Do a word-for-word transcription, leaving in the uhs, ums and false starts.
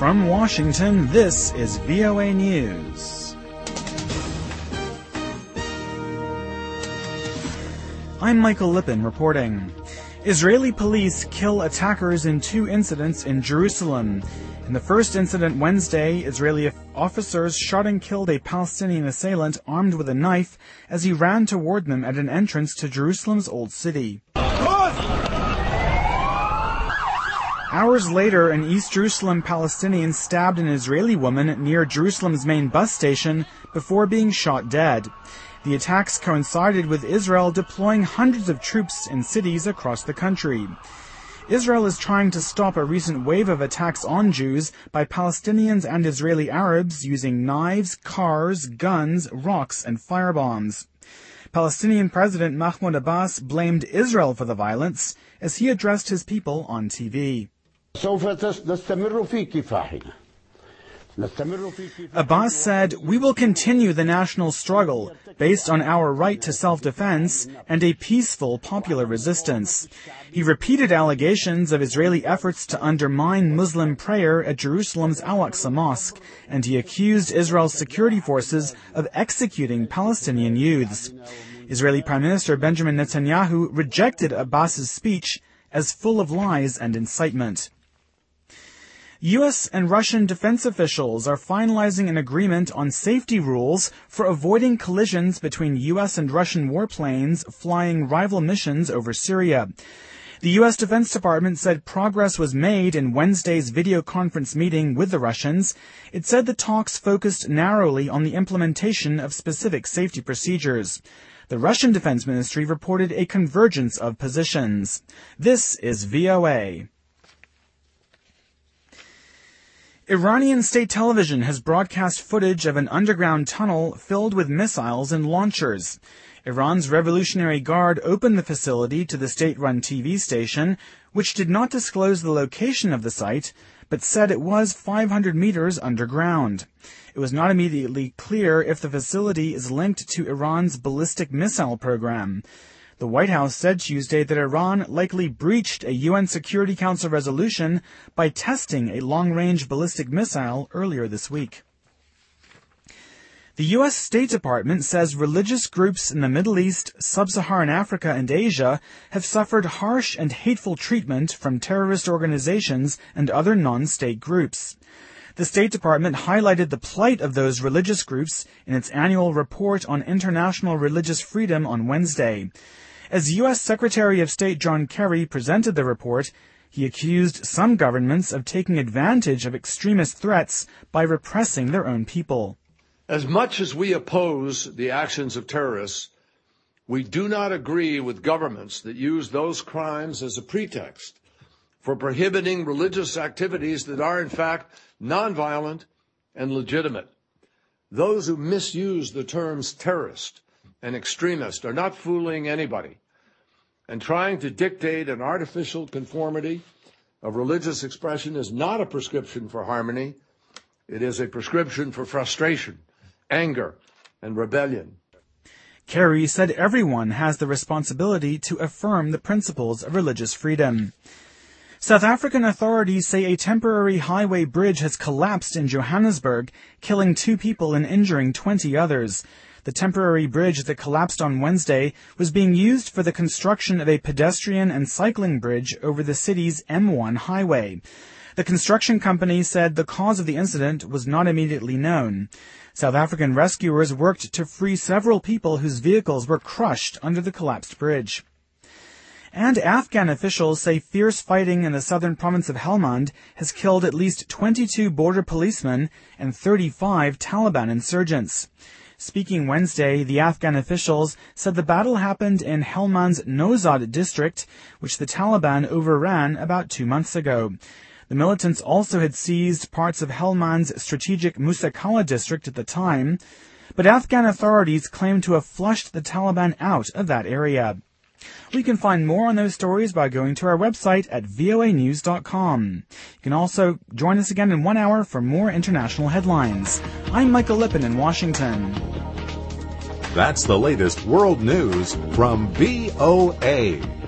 From Washington, this is V O A News. I'm Michael Lippin reporting. Israeli police kill attackers in two incidents in Jerusalem. In the first incident Wednesday, Israeli officers shot and killed a Palestinian assailant armed with a knife as he ran toward them at an entrance to Jerusalem's Old City. Hours later, an East Jerusalem Palestinian stabbed an Israeli woman near Jerusalem's main bus station before being shot dead. The attacks coincided with Israel deploying hundreds of troops in cities across the country. Israel is trying to stop a recent wave of attacks on Jews by Palestinians and Israeli Arabs using knives, cars, guns, rocks, and firebombs. Palestinian President Mahmoud Abbas blamed Israel for the violence as he addressed his people on T V. Abbas said, "We will continue the national struggle based on our right to self-defense and a peaceful popular resistance." He repeated allegations of Israeli efforts to undermine Muslim prayer at Jerusalem's Al-Aqsa Mosque, and he accused Israel's security forces of executing Palestinian youths. Israeli Prime Minister Benjamin Netanyahu rejected Abbas's speech as full of lies and incitement. U S and Russian defense officials are finalizing an agreement on safety rules for avoiding collisions between U S and Russian warplanes flying rival missions over Syria. The U S Defense Department said progress was made in Wednesday's video conference meeting with the Russians. It said the talks focused narrowly on the implementation of specific safety procedures. The Russian Defense Ministry reported a convergence of positions. This is V O A. Iranian state television has broadcast footage of an underground tunnel filled with missiles and launchers. Iran's Revolutionary Guard opened the facility to the state-run T V station, which did not disclose the location of the site, but said it was five hundred meters underground. It was not immediately clear if the facility is linked to Iran's ballistic missile program. The White House said Tuesday that Iran likely breached a U N Security Council resolution by testing a long-range ballistic missile earlier this week. The U S State Department says religious groups in the Middle East, Sub-Saharan Africa, and Asia have suffered harsh and hateful treatment from terrorist organizations and other non-state groups. The State Department highlighted the plight of those religious groups in its annual report on international religious freedom on Wednesday. As U S Secretary of State John Kerry presented the report, he accused some governments of taking advantage of extremist threats by repressing their own people. As much as we oppose the actions of terrorists, we do not agree with governments that use those crimes as a pretext for prohibiting religious activities that are, in fact, nonviolent and legitimate. Those who misuse the terms terrorist and extremist are not fooling anybody and trying to dictate an artificial conformity of religious expression is not a prescription for harmony. It is a prescription for frustration, anger, and rebellion. Kerry said everyone has the responsibility to affirm the principles of religious freedom. South African authorities say a temporary highway bridge has collapsed in Johannesburg, killing two people and injuring twenty others. The temporary bridge that collapsed on Wednesday was being used for the construction of a pedestrian and cycling bridge over the city's M one highway. The construction company said the cause of the incident was not immediately known. South African rescuers worked to free several people whose vehicles were crushed under the collapsed bridge. And Afghan officials say fierce fighting in the southern province of Helmand has killed at least twenty-two border policemen and thirty-five Taliban insurgents. Speaking Wednesday, the Afghan officials said the battle happened in Helmand's Nozad district, which the Taliban overran about two months ago. The militants also had seized parts of Helmand's strategic Musakala district at the time, but Afghan authorities claim to have flushed the Taliban out of that area. We can find more on those stories by going to our website at V O A news dot com. You can also join us again in one hour for more international headlines. I'm Michael Lippin in Washington. That's the latest world news from V O A.